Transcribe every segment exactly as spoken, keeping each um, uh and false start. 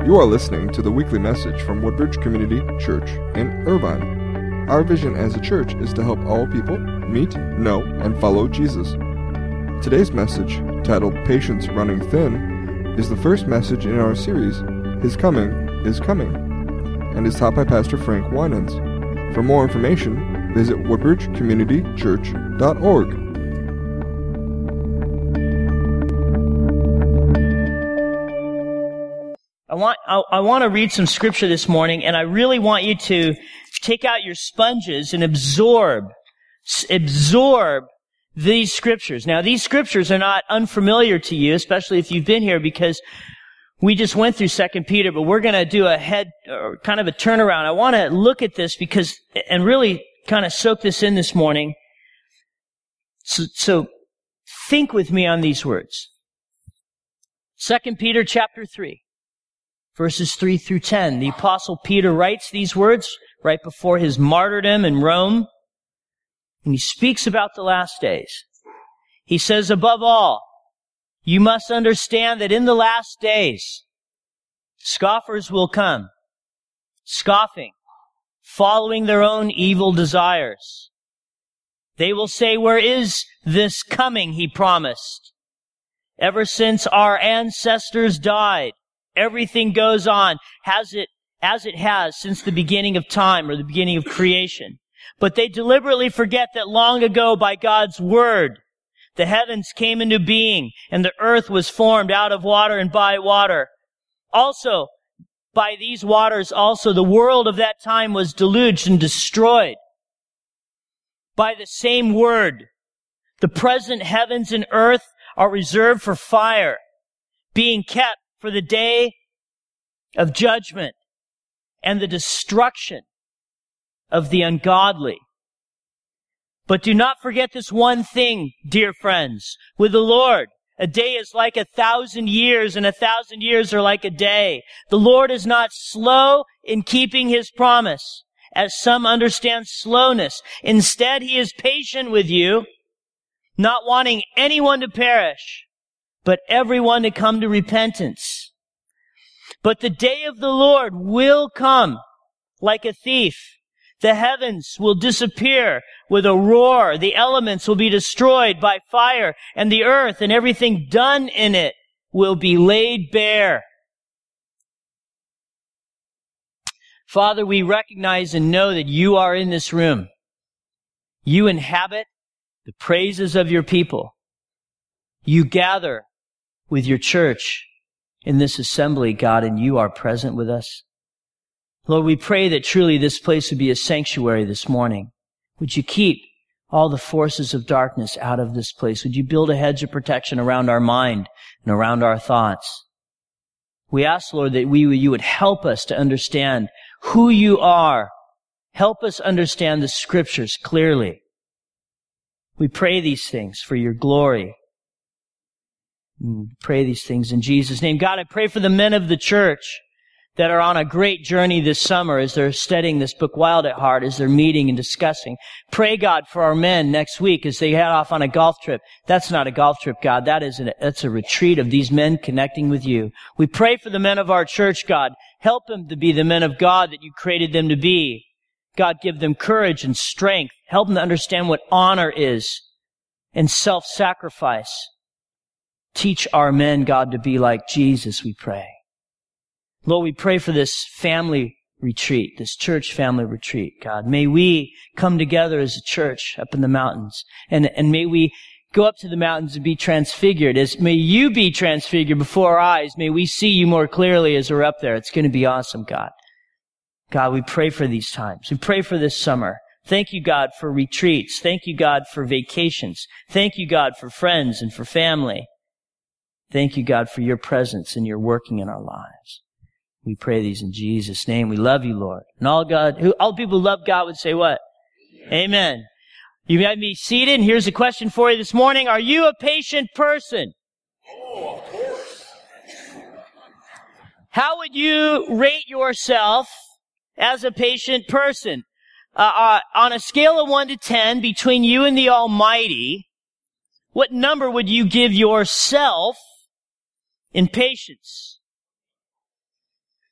You are listening to the weekly message from Woodbridge Community Church in Irvine. Our vision as a church is to help all people meet, know, and follow Jesus. Today's message, titled Patience Running Thin, is the first message in our series, His Coming is Coming, and is taught by Pastor Frank Winans. For more information, visit woodbridge community church dot org. I want I, I want to read some scripture this morning, and I really want you to take out your sponges and absorb, absorb these scriptures. Now, these scriptures are not unfamiliar to you, especially if you've been here, because we just went through Second Peter, but we're going to do a head, or kind of a turnaround. I want to look at this because, and really kind of soak this in this morning. So, so think with me on these words. Second Peter chapter three. Verses three through ten. The Apostle Peter writes these words right before his martyrdom in Rome. And he speaks about the last days. He says, above all, you must understand that in the last days, scoffers will come, scoffing, following their own evil desires. They will say, where is this coming he promised? Ever since our ancestors died, everything goes on as it, as it has since the beginning of time or the beginning of creation. But they deliberately forget that long ago by God's word, the heavens came into being and the earth was formed out of water and by water. Also, by these waters also the world of that time was deluged and destroyed. By the same word, the present heavens and earth are reserved for fire, being kept for the day of judgment and the destruction of the ungodly. But do not forget this one thing, dear friends. With the Lord, a day is like a thousand years, and a thousand years are like a day. The Lord is not slow in keeping His promise, as some understand slowness. Instead, He is patient with you, not wanting anyone to perish, but everyone to come to repentance. But the day of the Lord will come like a thief. The heavens will disappear with a roar. The elements will be destroyed by fire, and the earth and everything done in it will be laid bare. Father, we recognize and know that you are in this room. You inhabit the praises of your people. You gather with your church in this assembly, God, and you are present with us. Lord, we pray that truly this place would be a sanctuary this morning. Would you keep all the forces of darkness out of this place? Would you build a hedge of protection around our mind and around our thoughts? We ask, Lord, that we, you would help us to understand who you are. Help us understand the scriptures clearly. We pray these things for your glory. We pray these things in Jesus' name. God, I pray for the men of the church that are on a great journey this summer as they're studying this book, Wild at Heart, as they're meeting and discussing. Pray, God, for our men next week as they head off on a golf trip. That's not a golf trip, God. That is a, that's a retreat of these men connecting with you. We pray for the men of our church, God. Help them to be the men of God that you created them to be. God, give them courage and strength. Help them to understand what honor is and self-sacrifice. Teach our men, God, to be like Jesus, we pray. Lord, we pray for this family retreat, this church family retreat, God. May we come together as a church up in the mountains, and, and may we go up to the mountains and be transfigured. As may you be transfigured before our eyes. May we see you more clearly as we're up there. It's going to be awesome, God. God, we pray for these times. We pray for this summer. Thank you, God, for retreats. Thank you, God, for vacations. Thank you, God, for friends and for family. Thank you, God, for your presence and your working in our lives. We pray these in Jesus' name. We love you, Lord. And all God, who, all people who love God would say what? Amen. Amen. You might be seated. And here's a question for you this morning. Are you a patient person? Oh, of course. How would you rate yourself as a patient person? Uh, uh, on a scale of one to ten, between you and the Almighty, what number would you give yourself in patience?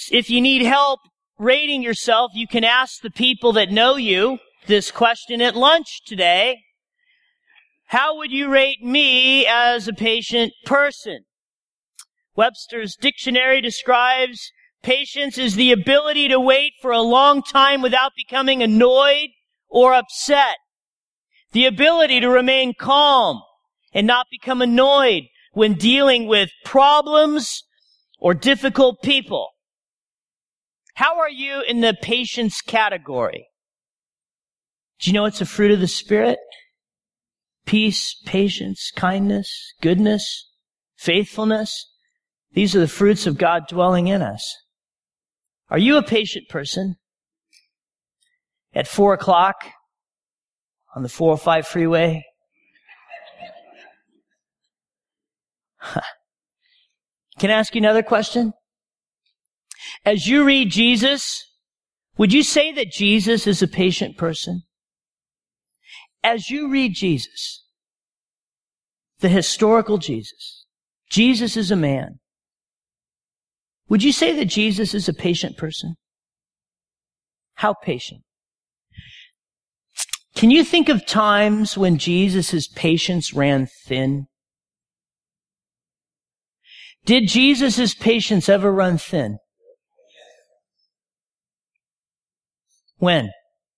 If you need help rating yourself, you can ask the people that know you this question at lunch today. How would you rate me as a patient person? Webster's dictionary describes patience as the ability to wait for a long time without becoming annoyed or upset. The ability to remain calm and not become annoyed when dealing with problems or difficult people. How are you in the patience category? Do you know it's a fruit of the Spirit? Peace, patience, kindness, goodness, faithfulness. These are the fruits of God dwelling in us. Are you a patient person? At four o'clock on the four oh five freeway? Can I ask you another question? As you read Jesus, would you say that Jesus is a patient person? As you read Jesus, the historical Jesus, Jesus is a man. Would you say that Jesus is a patient person? How patient? Can you think of times when Jesus' patience ran thin? Did Jesus' patience ever run thin? When?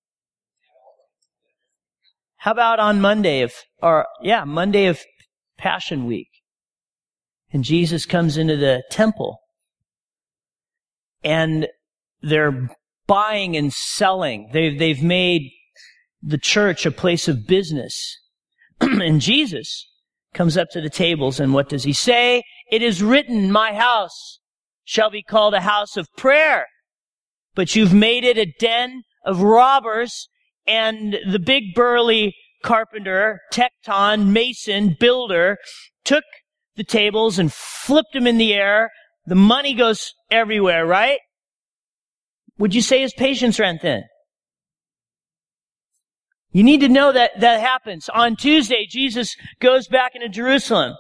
How about on Monday of, or yeah, Monday of Passion Week? And Jesus comes into the temple and they're buying and selling. They've, they've made the church a place of business. And Jesus comes up to the tables and what does he say? It is written, my house shall be called a house of prayer, but you've made it a den of robbers. And the big burly carpenter, tecton, mason, builder took the tables and flipped them in the air. The money goes everywhere, right? Would you say his patience ran thin? You need to know that that happens. On Tuesday, Jesus goes back into Jerusalem.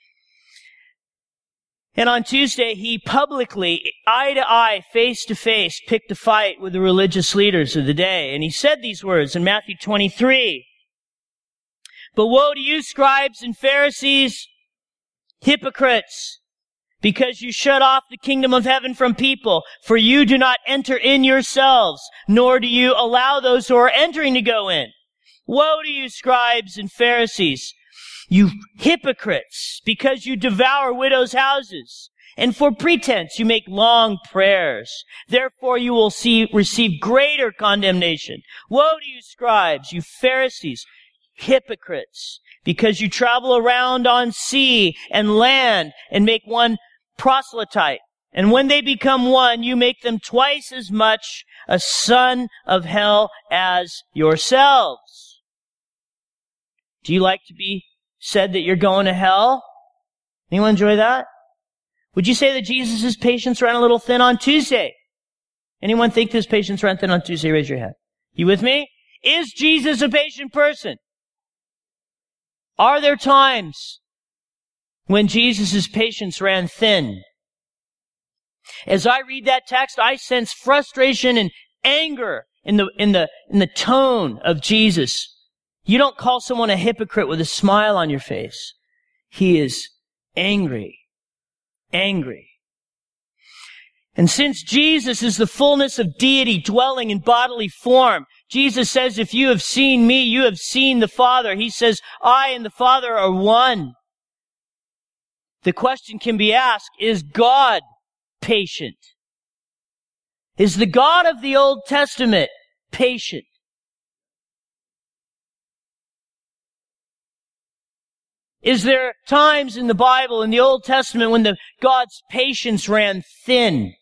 And on Tuesday, he publicly, eye to eye, face to face, picked a fight with the religious leaders of the day. And he said these words in Matthew twenty-three. But woe to you, scribes and Pharisees, hypocrites, because you shut off the kingdom of heaven from people, for you do not enter in yourselves, nor do you allow those who are entering to go in. Woe to you, scribes and Pharisees, you hypocrites, because you devour widows' houses, and for pretense you make long prayers. Therefore you will see, receive greater condemnation. Woe to you, scribes, you Pharisees, hypocrites, because you travel around on sea and land and make one proselyte. And when they become one, you make them twice as much a son of hell as yourselves. Do you like to be said that you're going to hell? Anyone enjoy that? Would you say that Jesus' patience ran a little thin on Tuesday? Anyone think his patience ran thin on Tuesday? Raise your hand. You with me? Is Jesus a patient person? Are there times when Jesus' patience ran thin? As I read that text, I sense frustration and anger in the, in the, in the tone of Jesus. You don't call someone a hypocrite with a smile on your face. He is angry. Angry. And since Jesus is the fullness of deity dwelling in bodily form, Jesus says, if you have seen me, you have seen the Father. He says, I and the Father are one. The question can be asked, is God patient? Is the God of the Old Testament patient? Is there times in the Bible, in the Old Testament, when the God's patience ran thin?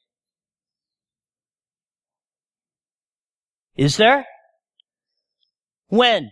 Is there? When?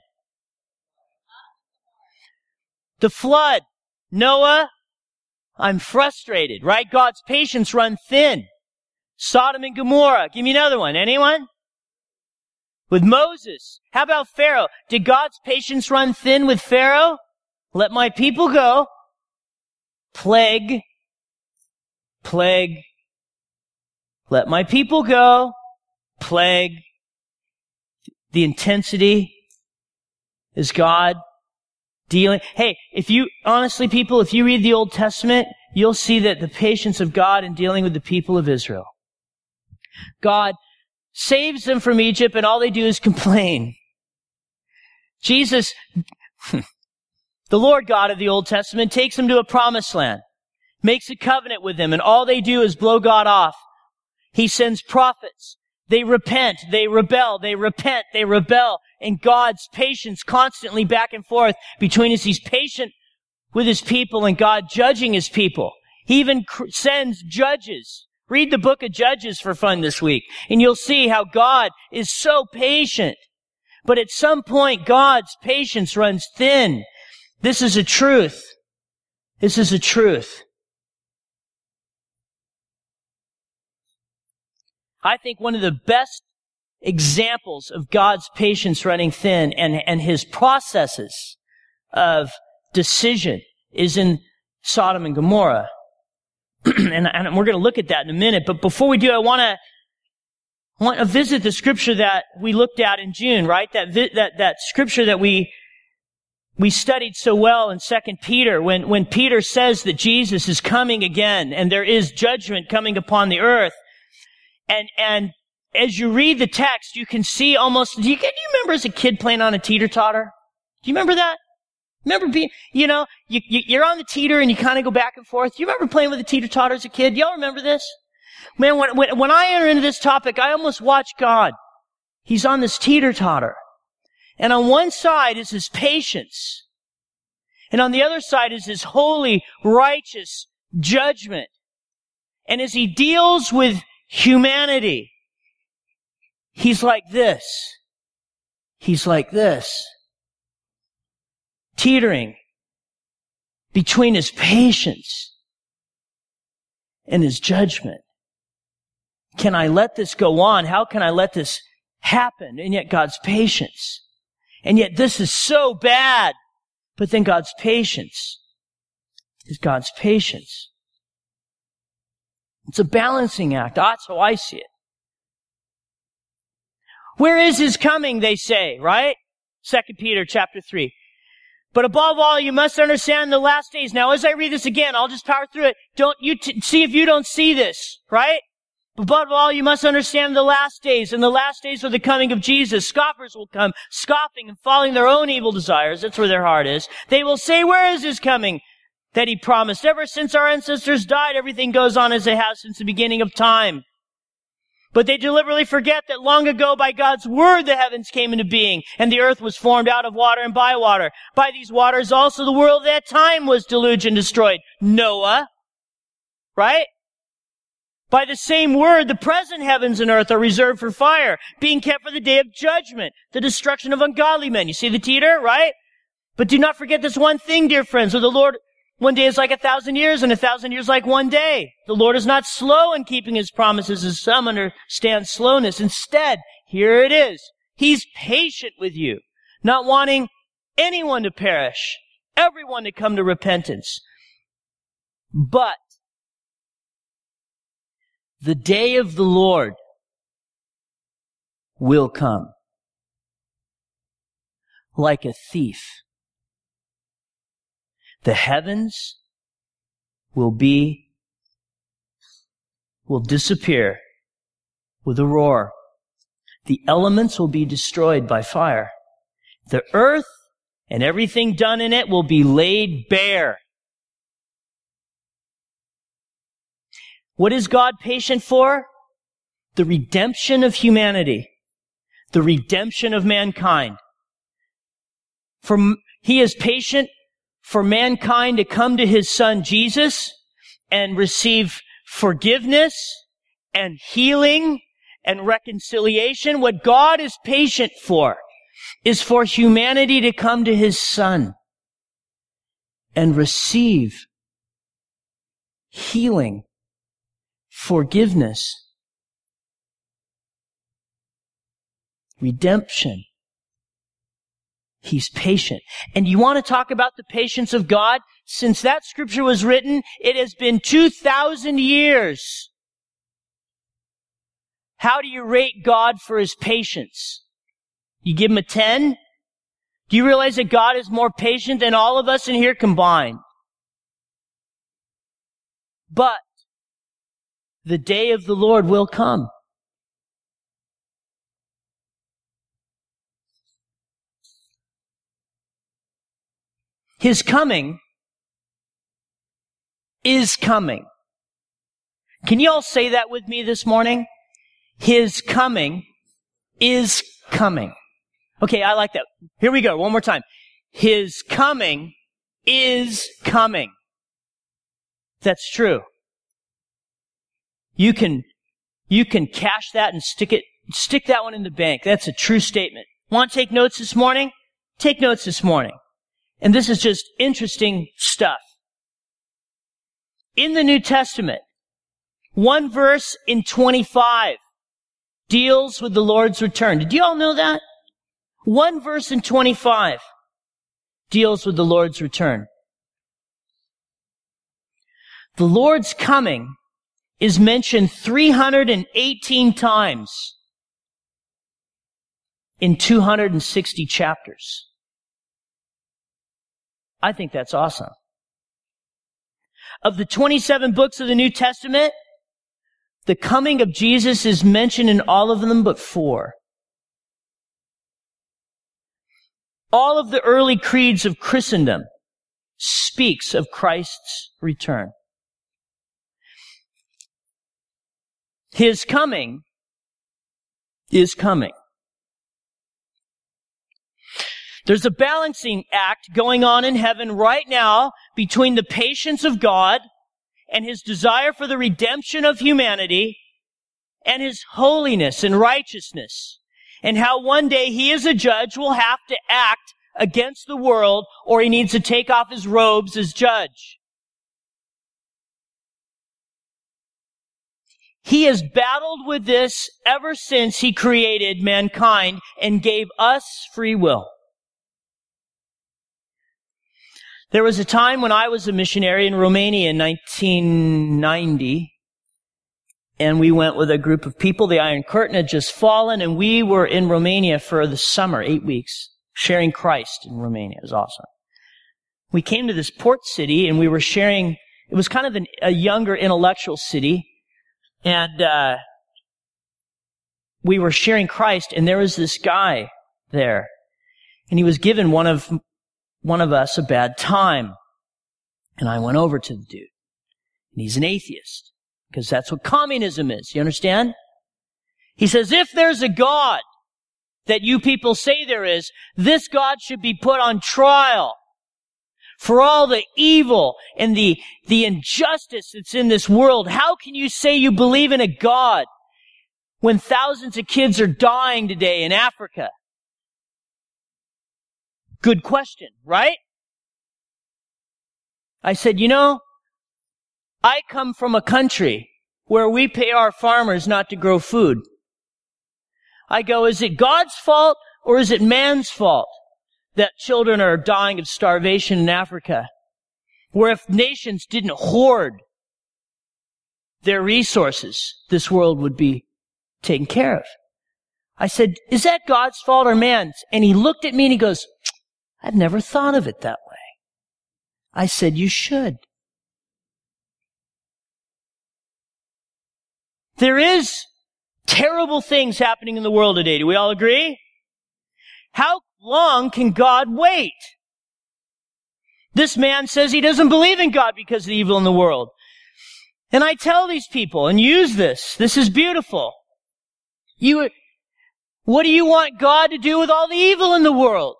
The flood. Noah, I'm frustrated, right? God's patience run thin. Sodom and Gomorrah. Give me another one. Anyone? With Moses. How about Pharaoh? Did God's patience run thin with Pharaoh? Let my people go. Plague. Plague. Let my people go. Plague. The intensity is God dealing. Hey, if you, honestly, people, if you read the Old Testament, you'll see that the patience of God in dealing with the people of Israel. God saves them from Egypt, and all they do is complain. Jesus, the Lord God of the Old Testament, takes them to a promised land, makes a covenant with them, and all they do is blow God off. He sends prophets. They repent, they rebel, they repent, they rebel. And God's patience constantly back and forth between us. He's patient with His people and God judging His people. He even cr- sends judges. Read the book of Judges for fun this week, and you'll see how God is so patient. But at some point, God's patience runs thin. This is a truth. This is a truth. I think one of the best examples of God's patience running thin and, and His processes of decision is in Sodom and Gomorrah. and, and we're going to look at that in a minute. But before we do, I want to I want to visit the scripture that we looked at in June, right? That vi- that that scripture that we we studied so well in Second Peter, when when Peter says that Jesus is coming again and there is judgment coming upon the earth. And, and as you read the text, you can see almost, do you, do you remember as a kid playing on a teeter-totter? Do you remember that? Remember being, you know, you, you, you're on the teeter and you kind of go back and forth. Do you remember playing with a teeter-totter as a kid? Y'all remember this? Man, when, when, when I enter into this topic, I almost watch God. He's on this teeter-totter. And on one side is His patience. And on the other side is His holy, righteous judgment. And as He deals with humanity, He's like this. He's like this. Teetering between His patience and His judgment. Can I let this go on? How can I let this happen? And yet God's patience. And yet this is so bad. But then God's patience is God's patience. It's a balancing act. That's how I see it. Where is His coming, they say, right? Second Peter chapter three. But above all, you must understand the last days. Now, as I read this again, I'll just power through it. Don't you t- see if you don't see this, right? Above all, you must understand the last days. And the last days are the coming of Jesus. Scoffers will come, scoffing and following their own evil desires. That's where their heart is. They will say, where is His coming that He promised? Ever since our ancestors died, everything goes on as it has since the beginning of time. But they deliberately forget that long ago by God's word the heavens came into being, and the earth was formed out of water and by water. By these waters also the world at that time was deluged and destroyed. Noah, right? By the same word, the present heavens and earth are reserved for fire, being kept for the day of judgment, the destruction of ungodly men. You see the teeter, right? But do not forget this one thing, dear friends, with the Lord, one day is like a thousand years, and a thousand years like one day. The Lord is not slow in keeping His promises, as some understand slowness. Instead, here it is. He's patient with you, not wanting anyone to perish, everyone to come to repentance. But the day of the Lord will come like a thief. The heavens will be, will disappear with a roar. The elements will be destroyed by fire. The earth and everything done in it will be laid bare. What is God patient for? The redemption of humanity. The redemption of mankind. For He is patient for mankind to come to His Son Jesus and receive forgiveness and healing and reconciliation. What God is patient for is for humanity to come to His Son and receive healing, forgiveness, redemption. He's patient. And you want to talk about the patience of God? Since that scripture was written, it has been two thousand years. How do you rate God for his patience? You give him a ten? Do you realize that God is more patient than all of us in here combined? But the day of the Lord will come. His coming is coming. Can you all say that with me this morning? His coming is coming. Okay, I like that. Here we go, one more time. His coming is coming. That's true. You can, you can cash that and stick it, stick that one in the bank. That's a true statement. Want to take notes this morning? Take notes this morning. And this is just interesting stuff. In the New Testament, one verse in twenty-five deals with the Lord's return. Did you all know that? One verse in twenty-five deals with the Lord's return. The Lord's coming is mentioned three hundred eighteen times in two hundred sixty chapters. I think that's awesome. Of the twenty-seven books of the New Testament, the coming of Jesus is mentioned in all of them but four. All of the early creeds of Christendom speaks of Christ's return. His coming is coming. There's a balancing act going on in heaven right now between the patience of God and his desire for the redemption of humanity and his holiness and righteousness, and how one day he as a judge will have to act against the world, or he needs to take off his robes as judge. He has battled with this ever since he created mankind and gave us free will. There was a time when I was a missionary in Romania in nineteen ninety, and we went with a group of people. The Iron Curtain had just fallen, and we were in Romania for the summer, eight weeks, sharing Christ in Romania. It was awesome. We came to this port city, and we were sharing, it was kind of an, a younger intellectual city, and uh, we were sharing Christ, and there was this guy there, and he was given one of one of us a bad time. And I went over to the dude. And he's an atheist. Because that's what communism is. You understand? He says, if there's a God that you people say there is, this God should be put on trial for all the evil and the, the injustice that's in this world. How can you say you believe in a God when thousands of kids are dying today in Africa? Good question, right? I said, you know, I come from a country where we pay our farmers not to grow food. I go, is it God's fault or is it man's fault that children are dying of starvation in Africa? Where if nations didn't hoard their resources, this world would be taken care of. I said, is that God's fault or man's? And he looked at me and he goes, I've never thought of it that way. I said, you should. There is terrible things happening in the world today. Do we all agree? How long can God wait? This man says he doesn't believe in God because of the evil in the world. And I tell these people, and use this, this is beautiful. You, what do you want God to do with all the evil in the world?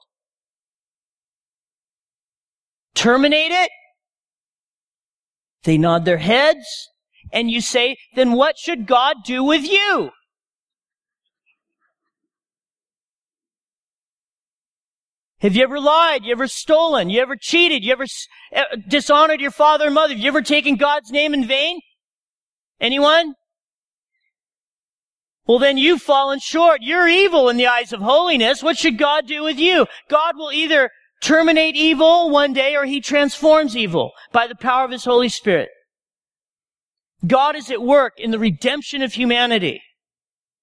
Terminate it? They nod their heads, and you say, then what should God do with you? Have you ever lied? You ever stolen? You ever cheated? You ever uh, dishonored your father and mother? Have you ever taken God's name in vain? Anyone? Well, then you've fallen short. You're evil in the eyes of holiness. What should God do with you? God will either terminate evil one day, or he transforms evil by the power of his Holy Spirit. God is at work in the redemption of humanity.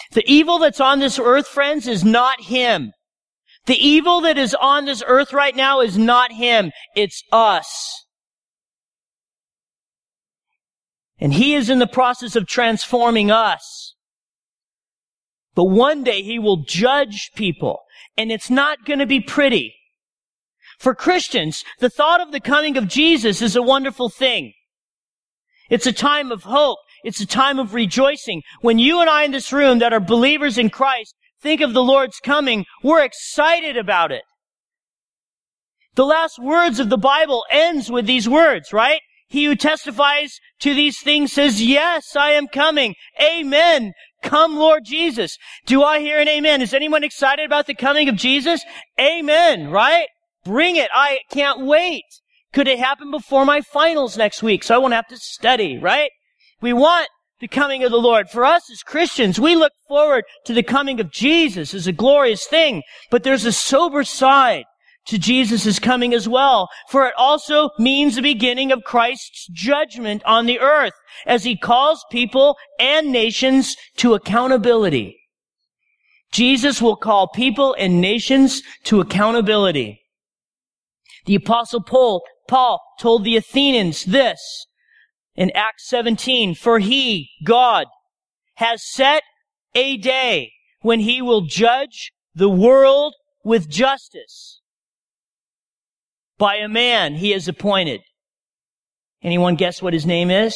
The evil that's on this earth, friends, is not him. The evil that is on this earth right now is not him. It's us. And he is in the process of transforming us. But one day he will judge people, and it's not going to be pretty. For Christians, the thought of the coming of Jesus is a wonderful thing. It's a time of hope. It's a time of rejoicing. When you and I in this room that are believers in Christ think of the Lord's coming, we're excited about it. The last words of the Bible ends with these words, right? He who testifies to these things says, yes, I am coming. Amen. Come, Lord Jesus. Do I hear an amen? Is anyone excited about the coming of Jesus? Amen, right? Bring it. I can't wait. Could it happen before my finals next week so I won't have to study, right? We want the coming of the Lord. For us as Christians, we look forward to the coming of Jesus as a glorious thing. But there's a sober side to Jesus' coming as well. For it also means the beginning of Christ's judgment on the earth as he calls people and nations to accountability. Jesus will call people and nations to accountability. The Apostle Paul, Paul told the Athenians this in Acts seventeen, for he, God, has set a day when he will judge the world with justice by a man he has appointed. Anyone guess what his name is?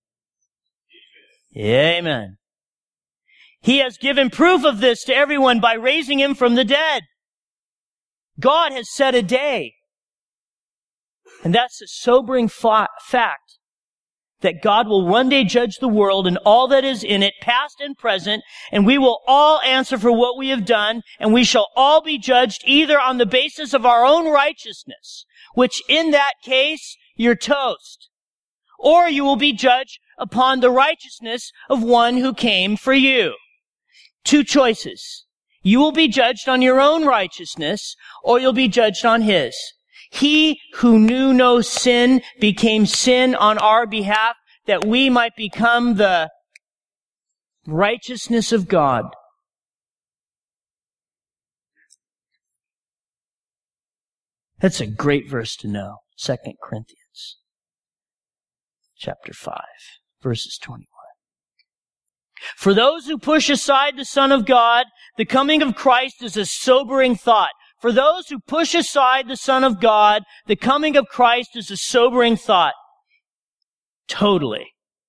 Amen. He has given proof of this to everyone by raising him from the dead. God has set a day. And that's a sobering fa- fact that God will one day judge the world and all that is in it, past and present, and we will all answer for what we have done, and we shall all be judged either on the basis of our own righteousness, which in that case, you're toast, or you will be judged upon the righteousness of one who came for you. Two choices. You will be judged on your own righteousness, or you'll be judged on his. He who knew no sin became sin on our behalf that we might become the righteousness of God. That's a great verse to know. Second Corinthians chapter five, verses twenty-one. For those who push aside the Son of God, the coming of Christ is a sobering thought. For those who push aside the Son of God, the coming of Christ is a sobering thought. Totally.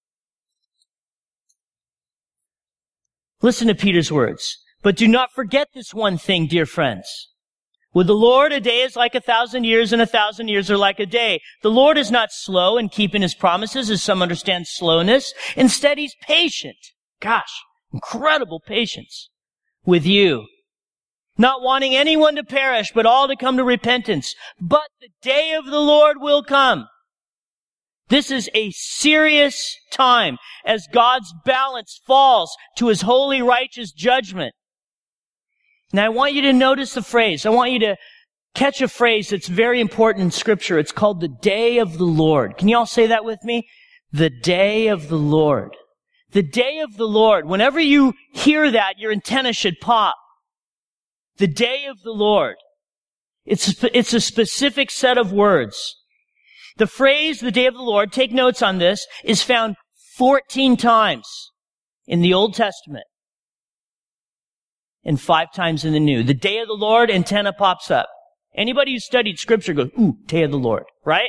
Listen to Peter's words. But do not forget this one thing, dear friends. With the Lord, a day is like a thousand years, and a thousand years are like a day. The Lord is not slow in keeping his promises, as some understand slowness. Instead, he's patient. Gosh, incredible patience with you. Not wanting anyone to perish, but all to come to repentance. But the day of the Lord will come. This is a serious time as God's balance falls to his holy, righteous judgment. Now I want you to notice the phrase. I want you to catch a phrase that's very important in Scripture. It's called the day of the Lord. Can you all say that with me? The day of the Lord. The day of the Lord. Whenever you hear that, your antenna should pop. The day of the Lord. It's a, it's a specific set of words. The phrase, the day of the Lord, take notes on this, is found fourteen times in the Old Testament and five times in the New. The day of the Lord, antenna pops up. Anybody who studied Scripture goes, ooh, day of the Lord, right?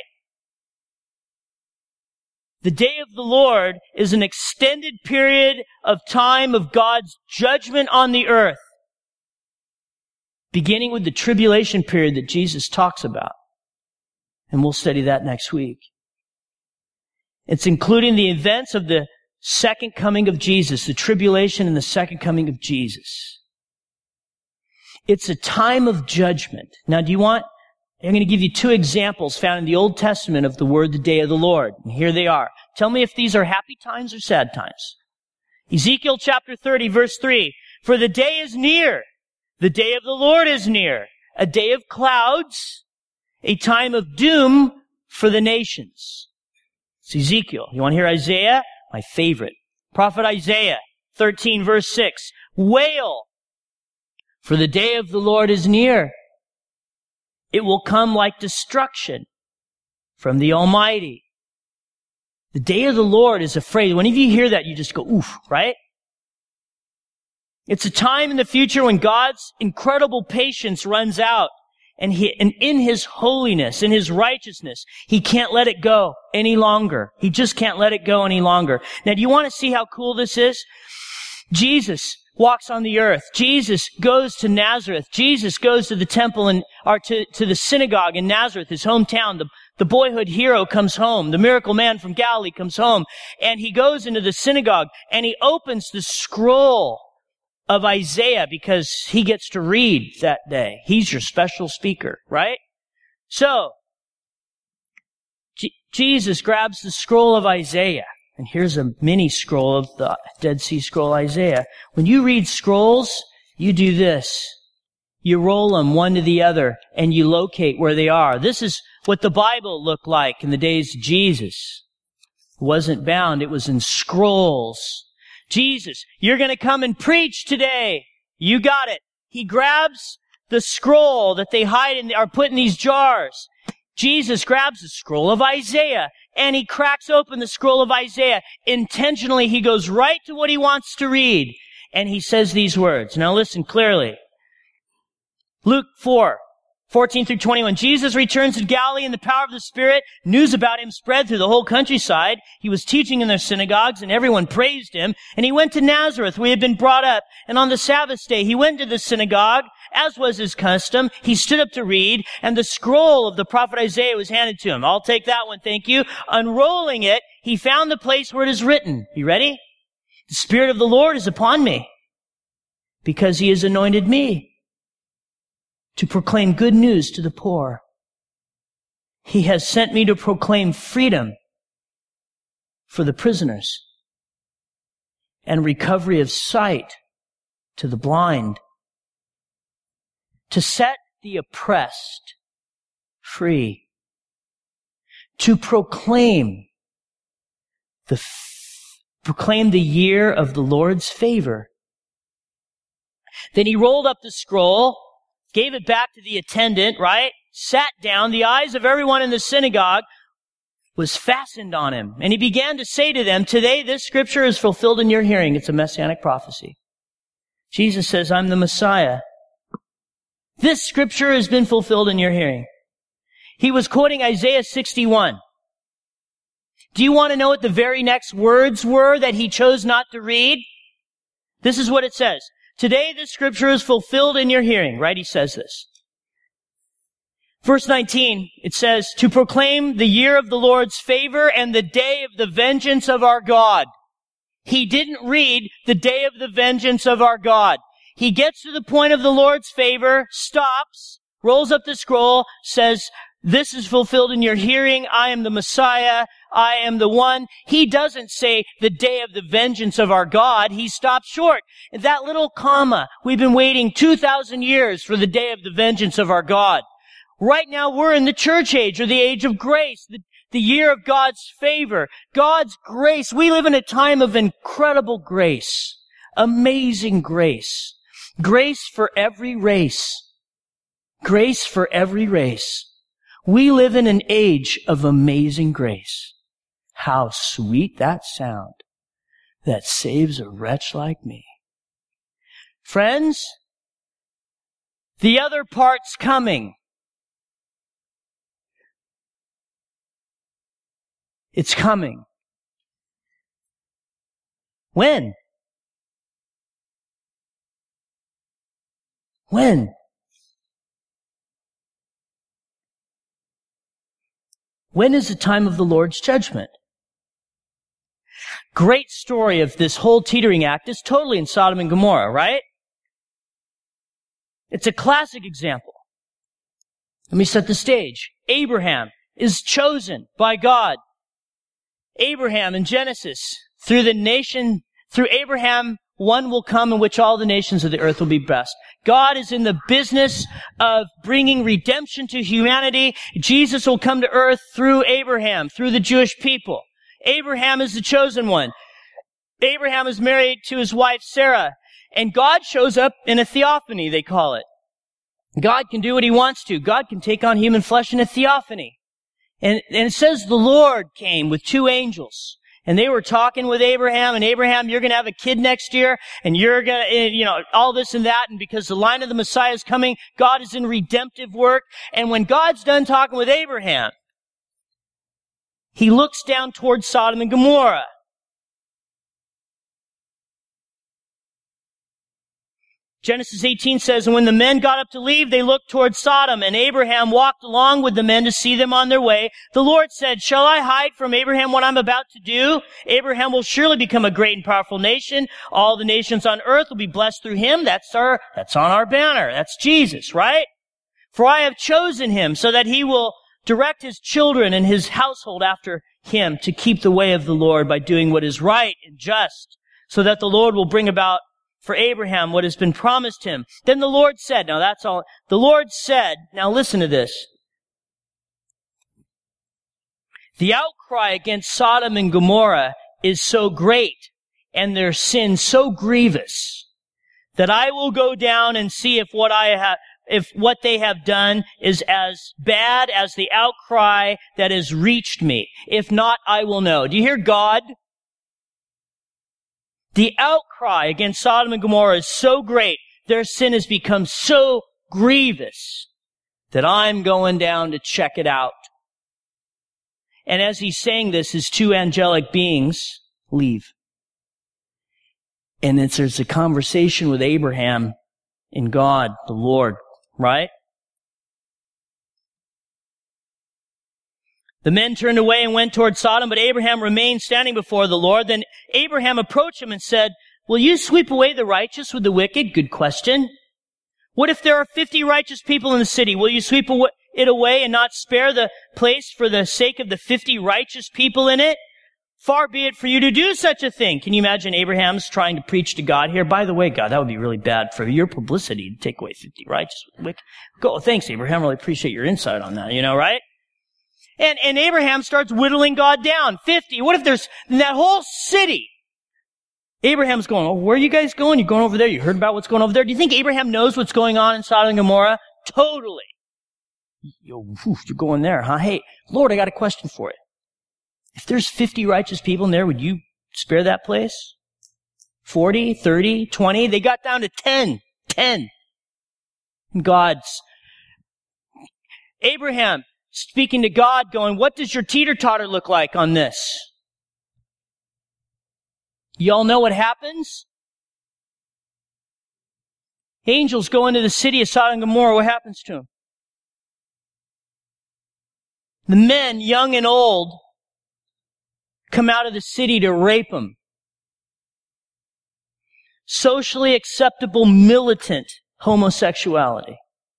The day of the Lord is an extended period of time of God's judgment on the earth, beginning with the tribulation period that Jesus talks about. And we'll study that next week. It's including the events of the second coming of Jesus, the tribulation and the second coming of Jesus. It's a time of judgment. Now, do you want, I'm going to give you two examples found in the Old Testament of the word, the day of the Lord. And here they are. Tell me if these are happy times or sad times. Ezekiel chapter thirty, verse three. For the day is near. The day of the Lord is near. A day of clouds. A time of doom for the nations. It's Ezekiel. You want to hear Isaiah? My favorite. Prophet Isaiah thirteen verse six. Wail, for the day of the Lord is near. It will come like destruction from the Almighty. The day of the Lord is afraid. Whenever you hear that, you just go, oof, right? It's a time in the future when God's incredible patience runs out, and, he, and in His holiness, in His righteousness, He can't let it go any longer. He just can't let it go any longer. Now, do you want to see how cool this is? Jesus walks on the earth. Jesus goes to Nazareth. Jesus goes to the temple and, or to, to the synagogue in Nazareth, his hometown. The, the boyhood hero comes home. The miracle man from Galilee comes home. And he goes into the synagogue and he opens the scroll of Isaiah because he gets to read that day. He's your special speaker, right? So, G- Jesus grabs the scroll of Isaiah. And here's a mini scroll of the Dead Sea Scroll Isaiah. When you read scrolls, you do this. You roll them one to the other and you locate where they are. This is what the Bible looked like in the days of Jesus. It wasn't bound, it was in scrolls. Jesus, you're going to come and preach today. You got it. He grabs the scroll that they hide in, or put in these jars. Jesus grabs the scroll of Isaiah and he cracks open the scroll of Isaiah. Intentionally, he goes right to what he wants to read. And he says these words. Now listen clearly. Luke four, fourteen through twenty-one. Jesus returns to Galilee in the power of the Spirit. News about him spread through the whole countryside. He was teaching in their synagogues and everyone praised him. And he went to Nazareth where he had been brought up. And on the Sabbath day, he went to the synagogue. As was his custom, he stood up to read, and the scroll of the prophet Isaiah was handed to him. I'll take that one, thank you. Unrolling it, he found the place where it is written. You ready? The Spirit of the Lord is upon me, because he has anointed me to proclaim good news to the poor. He has sent me to proclaim freedom for the prisoners and recovery of sight to the blind, to set the oppressed free, to proclaim the f- proclaim the year of the Lord's favor. Then he rolled up the scroll, gave it back to the attendant, right? Sat down. The eyes of everyone in the synagogue was fastened on him. And he began to say to them, today this scripture is fulfilled in your hearing. It's a messianic prophecy. Jesus says, I'm the Messiah. This scripture has been fulfilled in your hearing. He was quoting Isaiah sixty-one. Do you want to know what the very next words were that he chose not to read? This is what it says. Today this scripture is fulfilled in your hearing, right? He says this. Verse nineteen, it says, to proclaim the year of the Lord's favor and the day of the vengeance of our God. He didn't read the day of the vengeance of our God. He gets to the point of the Lord's favor, stops, rolls up the scroll, says, this is fulfilled in your hearing. I am the Messiah. I am the one. He doesn't say the day of the vengeance of our God. He stops short. That little comma, we've been waiting two thousand years for the day of the vengeance of our God. Right now we're in the church age, or the age of grace, the, the year of God's favor, God's grace. We live in a time of incredible grace, amazing grace. Grace for every race. Grace for every race. We live in an age of amazing grace. How sweet that sound that saves a wretch like me. Friends, the other part's coming. It's coming. When? When? When is the time of the Lord's judgment? Great story of this whole teetering act is totally in Sodom and Gomorrah, right? It's a classic example. Let me set the stage. Abraham is chosen by God. Abraham in Genesis, through the nation, through Abraham, one will come in which all the nations of the earth will be blessed. God is in the business of bringing redemption to humanity. Jesus will come to earth through Abraham, through the Jewish people. Abraham is the chosen one. Abraham is married to his wife Sarah, and God shows up in a theophany, they call it. God can do what he wants to. God can take on human flesh in a theophany. And, and it says the Lord came with two angels. And they were talking with Abraham, and Abraham, you're going to have a kid next year, and you're going to, you know, all this and that, and because the line of the Messiah is coming, God is in redemptive work. And when God's done talking with Abraham, he looks down towards Sodom and Gomorrah. Genesis eighteen says, and when the men got up to leave, they looked toward Sodom, and Abraham walked along with the men to see them on their way. The Lord said, shall I hide from Abraham what I'm about to do? Abraham will surely become a great and powerful nation. All the nations on earth will be blessed through him. That's our, that's on our banner. That's Jesus, right? For I have chosen him so that he will direct his children and his household after him to keep the way of the Lord by doing what is right and just, so that the Lord will bring about for Abraham what has been promised him. Then the Lord said, now that's all, the Lord said, now listen to this. The outcry against Sodom and Gomorrah is so great and their sin so grievous that I will go down and see if what I have, if what they have done is as bad as the outcry that has reached me. If not, I will know. Do you hear God? The outcry against Sodom and Gomorrah is so great, their sin has become so grievous that I'm going down to check it out. And as he's saying this, his two angelic beings leave. And it's, there's a conversation with Abraham and God, the Lord, right? The men turned away and went toward Sodom, but Abraham remained standing before the Lord. Then Abraham approached him and said, will you sweep away the righteous with the wicked? Good question. What if there are fifty righteous people in the city? Will you sweep it away and not spare the place for the sake of the fifty righteous people in it? Far be it for you to do such a thing. Can you imagine Abraham's trying to preach to God here? By the way, God, that would be really bad for your publicity to take away fifty righteous with the wicked. Go, thanks, Abraham. Really appreciate your insight on that, you know, right? And, and Abraham starts whittling God down. fifty. What if there's in that whole city? Abraham's going, oh, where are you guys going? You're going over there. You heard about what's going over there. Do you think Abraham knows what's going on in Sodom and Gomorrah? Totally. Yo, whew, you're going there, huh? Hey, Lord, I got a question for you. If there's fifty righteous people in there, would you spare that place? forty, thirty, twenty? They got down to ten. ten. And God's, Abraham speaking to God, going, what does your teeter-totter look like on this? Y'all know what happens? Angels go into the city of Sodom and Gomorrah. What happens to them? The men, young and old, come out of the city to rape them. Socially acceptable, militant homosexuality.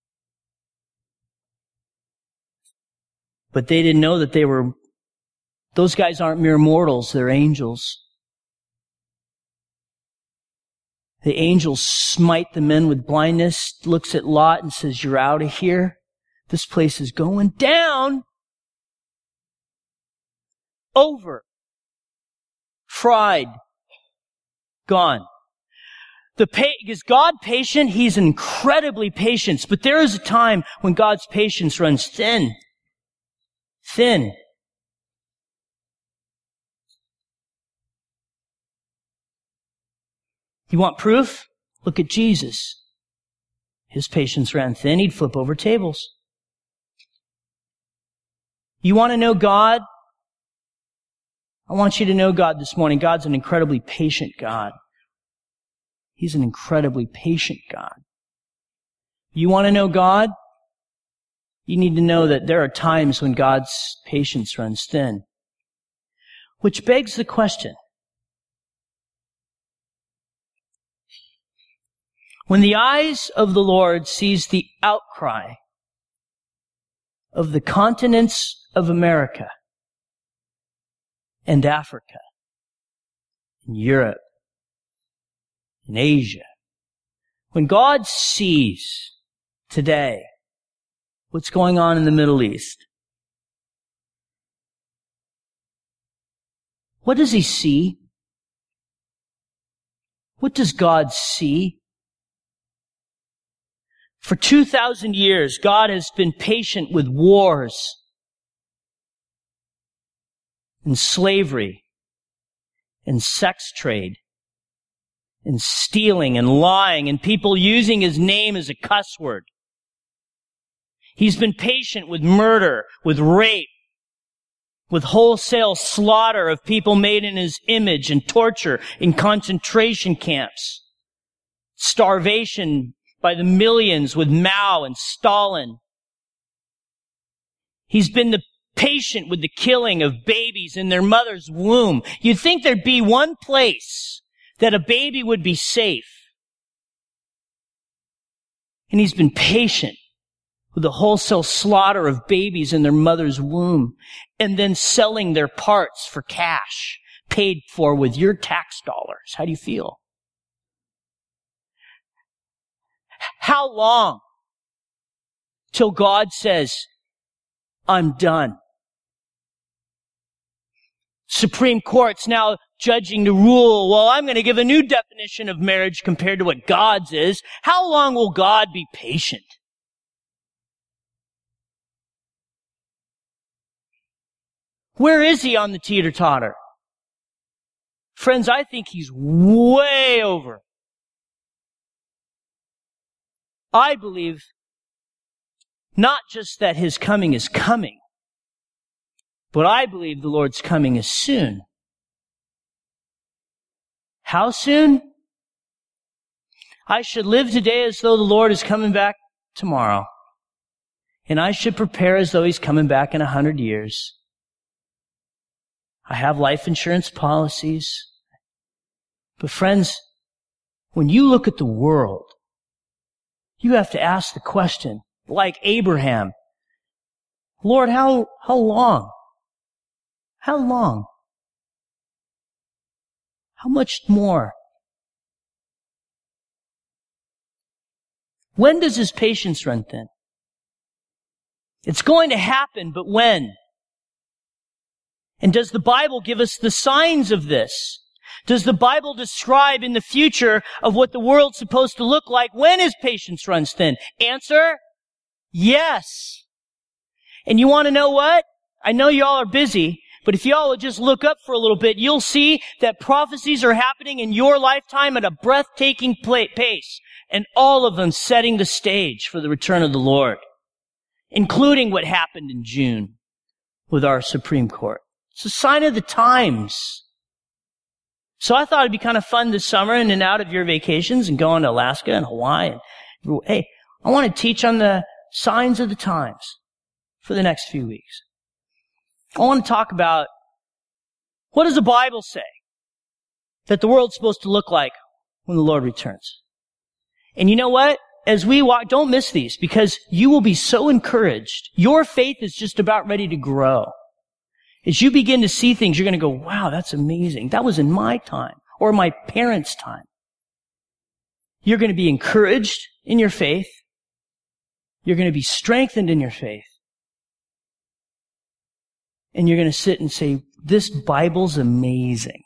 But they didn't know that they were, those guys aren't mere mortals, they're angels. The angel smite the men with blindness, looks at Lot and says, you're out of here. This place is going down. Over. Fried. Gone. The pa- is God patient? He's incredibly patient. But there is a time when God's patience runs thin. Thin. You want proof? Look at Jesus. His patience ran thin. He'd flip over tables. You want to know God? I want you to know God this morning. God's an incredibly patient God. He's an incredibly patient God. You want to know God? You need to know that there are times when God's patience runs thin. Which begs the question, when the eyes of the Lord sees the outcry of the continents of America and Africa and Europe and Asia, when God sees today what's going on in the Middle East, what does he see? What does God see? For two thousand years, God has been patient with wars and slavery and sex trade and stealing and lying and people using His name as a cuss word. He's been patient with murder, with rape, with wholesale slaughter of people made in His image and torture in concentration camps, starvation by the millions with Mao and Stalin. He's been the patient with the killing of babies in their mother's womb. You'd think there'd be one place that a baby would be safe. And He's been patient with the wholesale slaughter of babies in their mother's womb and then selling their parts for cash, paid for with your tax dollars. How do you feel? How long till God says, I'm done? Supreme Court's now judging the rule. Well, I'm going to give a new definition of marriage compared to what God's is. How long will God be patient? Where is He on the teeter-totter? Friends, I think He's way over. I believe not just that His coming is coming, but I believe the Lord's coming is soon. How soon? I should live today as though the Lord is coming back tomorrow. And I should prepare as though He's coming back in a hundred years. I have life insurance policies. But friends, when you look at the world, you have to ask the question, like Abraham, Lord, how, how long? How long? How much more? When does His patience run thin? It's going to happen, but when? And does the Bible give us the signs of this? Does the Bible describe in the future of what the world's supposed to look like when His patience runs thin? Answer, yes. And you want to know what? I know y'all are busy, but if y'all would just look up for a little bit, you'll see that prophecies are happening in your lifetime at a breathtaking pace, and all of them setting the stage for the return of the Lord, including what happened in June with our Supreme Court. It's a sign of the times. So I thought it'd be kind of fun this summer in and out of your vacations and going to Alaska and Hawaii. And, hey, I want to teach on the signs of the times for the next few weeks. I want to talk about what does the Bible say that the world's supposed to look like when the Lord returns. And you know what? As we walk, don't miss these because you will be so encouraged. Your faith is just about ready to grow. As you begin to see things, you're going to go, wow, that's amazing. That was in my time or my parents' time. You're going to be encouraged in your faith. You're going to be strengthened in your faith. And you're going to sit and say, this Bible's amazing.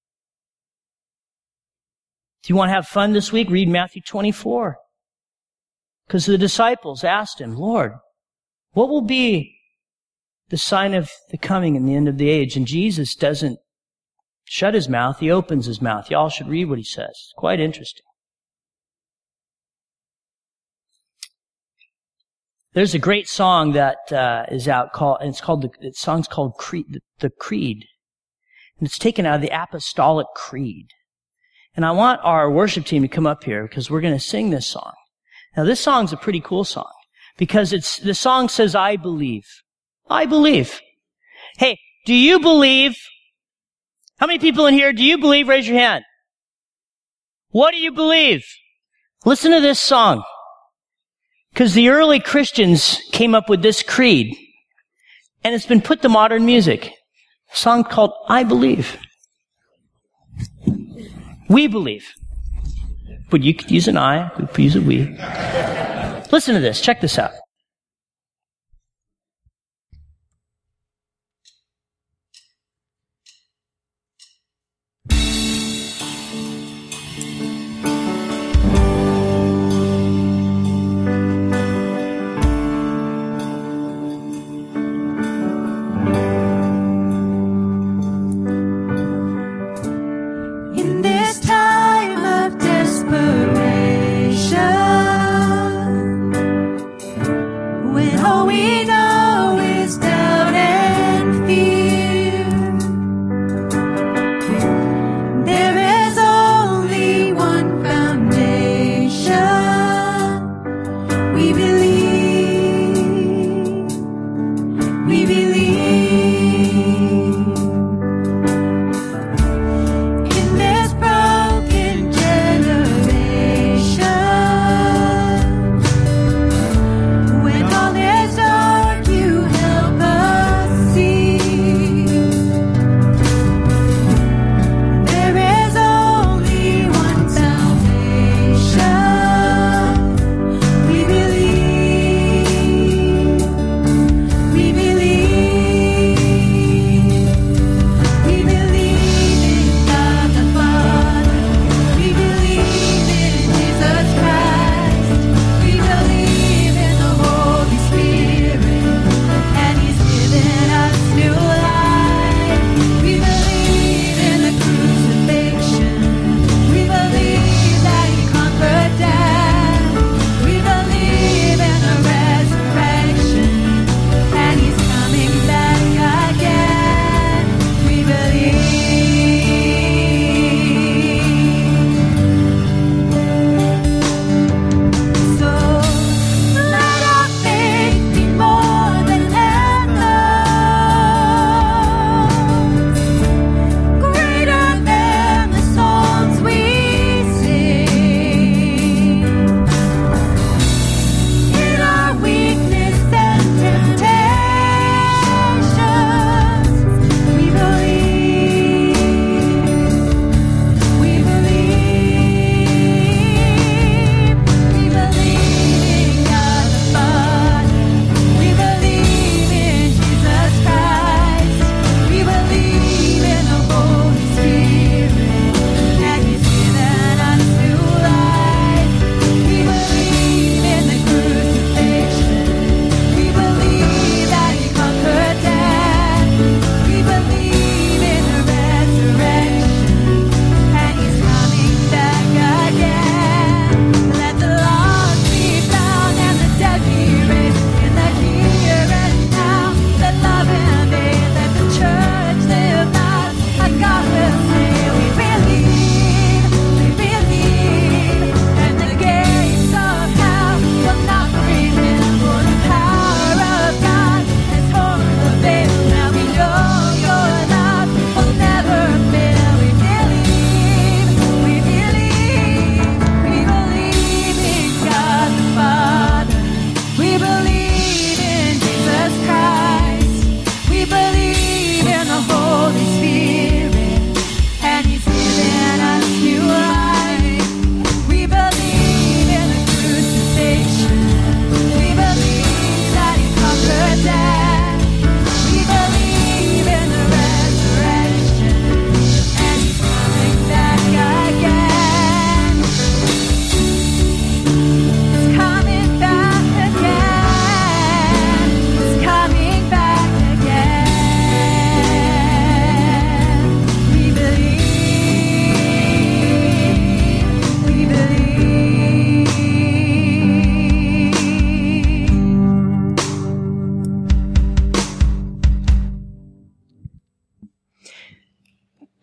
Do you want to have fun this week? Read Matthew twenty-four. Because the disciples asked Him, Lord, what will be the sign of the coming and the end of the age? And Jesus doesn't shut His mouth. He opens His mouth. Y'all should read what He says. It's quite interesting. There's a great song that uh, is out called, and it's called, the, the song's called Creed, the, the Creed. And it's taken out of the Apostolic Creed. And I want our worship team to come up here because we're going to sing this song. Now this song's a pretty cool song because it's, the song says, I believe. I believe. Hey, do you believe? How many people in here do you believe? Raise your hand. What do you believe? Listen to this song. Because the early Christians came up with this creed, and it's been put to modern music. A song called I Believe. We believe. But you could use an I, we could use a we. Listen to this. Check this out.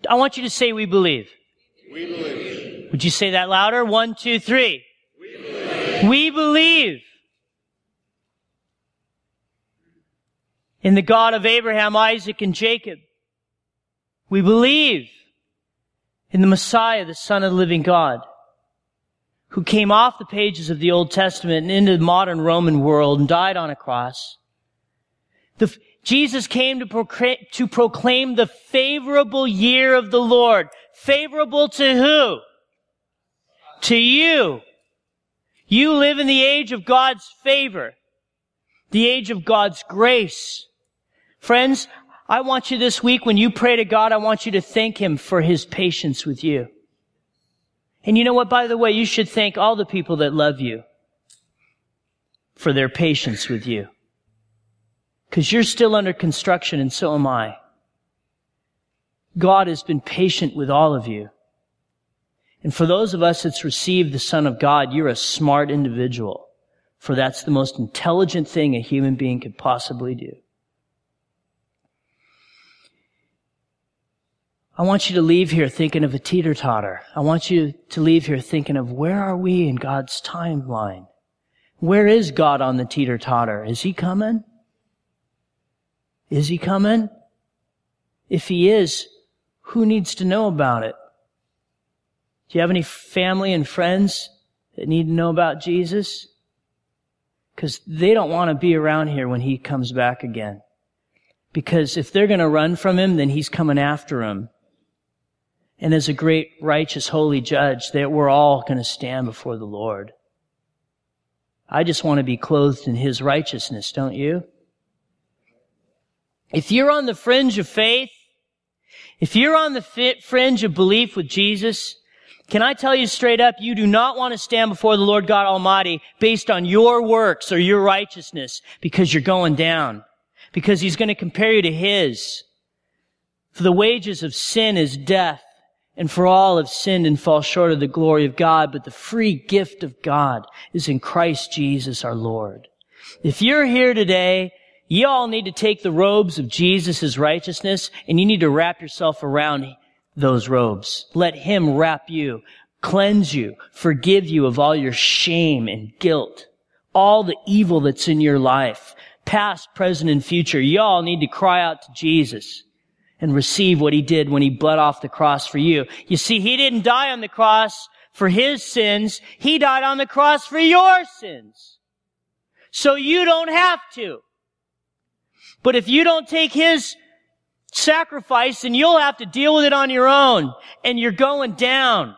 I want you to say, we believe. We believe. Would you say that louder? One, two, three. We believe. We believe in the God of Abraham, Isaac, and Jacob. We believe in the Messiah, the Son of the living God, who came off the pages of the Old Testament and into the modern Roman world and died on a cross. The, Jesus came to proclaim, to proclaim the favorable year of the Lord. Favorable to who? To you. You live in the age of God's favor, the age of God's grace. Friends, I want you this week, when you pray to God, I want you to thank Him for His patience with you. And you know what, by the way, you should thank all the people that love you for their patience with you. Because you're still under construction, and so am I. God has been patient with all of you. And for those of us that's received the Son of God, you're a smart individual. For that's the most intelligent thing a human being could possibly do. I want you to leave here thinking of a teeter-totter. I want you to leave here thinking of, where are we in God's timeline? Where is God on the teeter-totter? Is He coming? Is He coming? If He is, who needs to know about it? Do you have any family and friends that need to know about Jesus? Because they don't want to be around here when He comes back again. Because if they're going to run from Him, then He's coming after them. And as a great, righteous, holy judge, that we're all going to stand before the Lord. I just want to be clothed in His righteousness, don't you? If you're on the fringe of faith, if you're on the fringe of belief with Jesus, can I tell you straight up, you do not want to stand before the Lord God Almighty based on your works or your righteousness, because you're going down. Because He's going to compare you to His. For the wages of sin is death, and for all have sinned and fall short of the glory of God, but the free gift of God is in Christ Jesus our Lord. If you're here today, you all need to take the robes of Jesus' righteousness, and you need to wrap yourself around those robes. Let Him wrap you, cleanse you, forgive you of all your shame and guilt, all the evil that's in your life, past, present, and future. You all need to cry out to Jesus and receive what He did when He bled off the cross for you. You see, He didn't die on the cross for His sins. He died on the cross for your sins. So you don't have to. But if you don't take His sacrifice, then you'll have to deal with it on your own. And you're going down.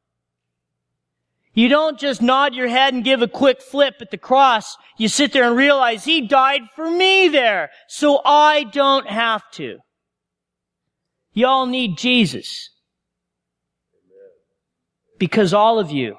You don't just nod your head and give a quick flip at the cross. You sit there and realize He died for me there, so I don't have to. Y'all need Jesus. Because all of you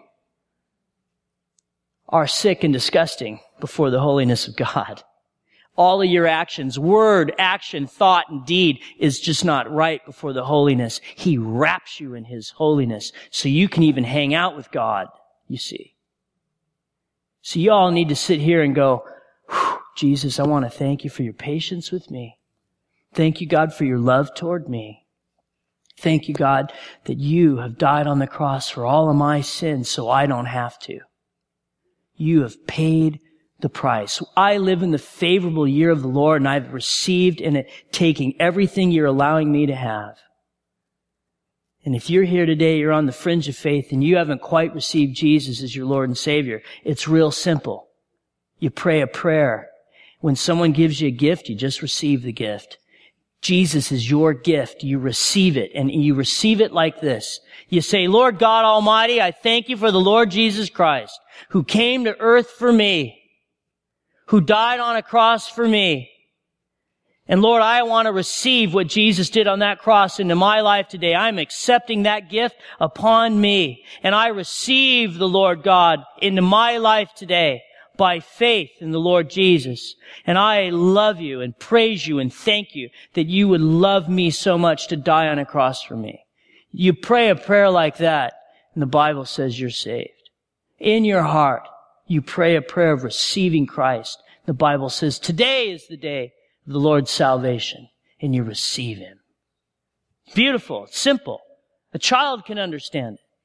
are sick and disgusting before the holiness of God. All of your actions, word, action, thought, and deed is just not right before the holiness. He wraps you in His holiness so you can even hang out with God, you see. So you all need to sit here and go, Jesus, I want to thank You for Your patience with me. Thank You, God, for Your love toward me. Thank You, God, that You have died on the cross for all of my sins so I don't have to. You have paid the price. I live in the favorable year of the Lord, and I've received and taking everything You're allowing me to have. And if you're here today, you're on the fringe of faith, and you haven't quite received Jesus as your Lord and Savior, it's real simple. You pray a prayer. When someone gives you a gift, you just receive the gift. Jesus is your gift. You receive it, and you receive it like this. You say, Lord God Almighty, I thank You for the Lord Jesus Christ, who came to earth for me, who died on a cross for me. And Lord, I want to receive what Jesus did on that cross into my life today. I'm accepting that gift upon me. And I receive the Lord God into my life today by faith in the Lord Jesus. And I love You and praise You and thank You that You would love me so much to die on a cross for me. You pray a prayer like that, and the Bible says you're saved. In your heart, you pray a prayer of receiving Christ. The Bible says today is the day of the Lord's salvation, and you receive Him. Beautiful. It's simple. A child can understand it.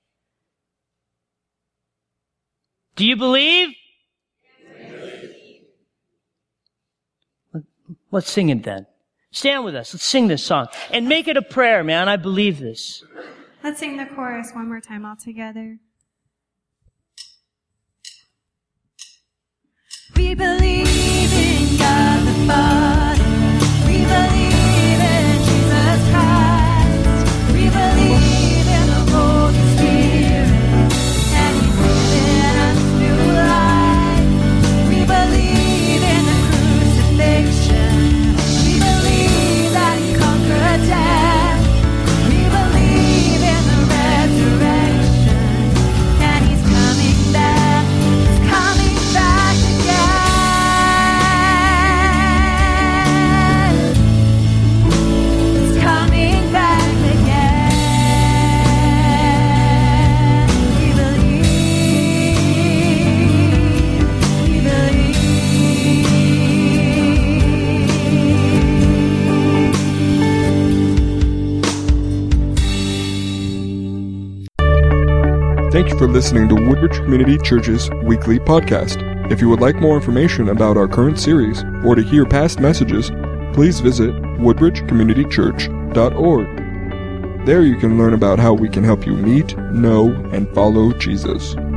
Do you believe? Let's sing it then. Stand with us. Let's sing this song. And make it a prayer, man. I believe this. Let's sing the chorus one more time all together. We believe in God the Father. We believe in Jesus Christ. We believe in the Holy Spirit. And He's given us new life. We believe in the crucifixion. We believe that He conquered death. We believe in the resurrection. And He's coming back. He's coming back again. He's coming back again. We believe. We believe. Thank you for listening to Woodbridge Community Church's weekly podcast. If you would like more information about our current series or to hear past messages, please visit woodbridge community church dot org. There you can learn about how we can help you meet, know, and follow Jesus.